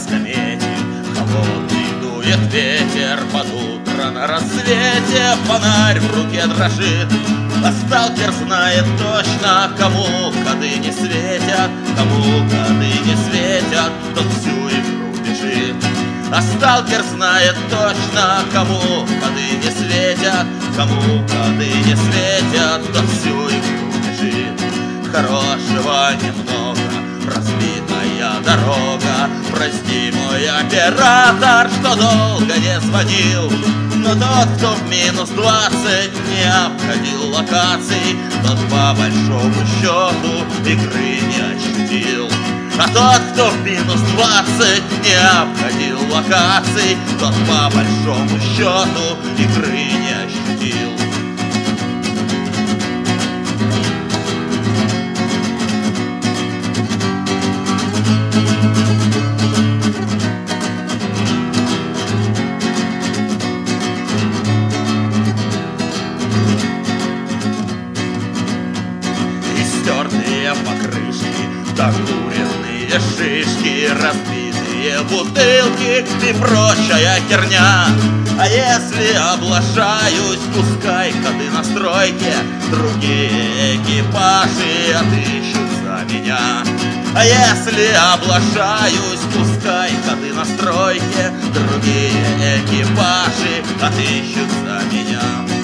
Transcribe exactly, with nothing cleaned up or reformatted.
скамейке. Холодный дует ветер под утро на рассвете, фонарь в руке дрожит, а сталкер знает точно, кому коды не светят, кому коды не светят, тот всю игру бежит. А сталкер знает точно, кому коды не светят, кому коды не светят, тот всю игру бежит. Хорошего немного, разбитая дорога. Прости, мой оператор, что долго не звонил, но тот, кто в минус двадцать не обходил локаций, тот по большому счету игры не ощутил. А тот, кто в минус двадцать не обходил локаций, тот по большому счету игры не ощутил. Истертые покрышки, докуренные шишки, разбитые бутылки и прочая херня. А если облажаюсь, пускай коды на стройке другие экипажи отыщут за меня. А если облажаюсь, пускай коды на стройке другие экипажи отыщут за меня.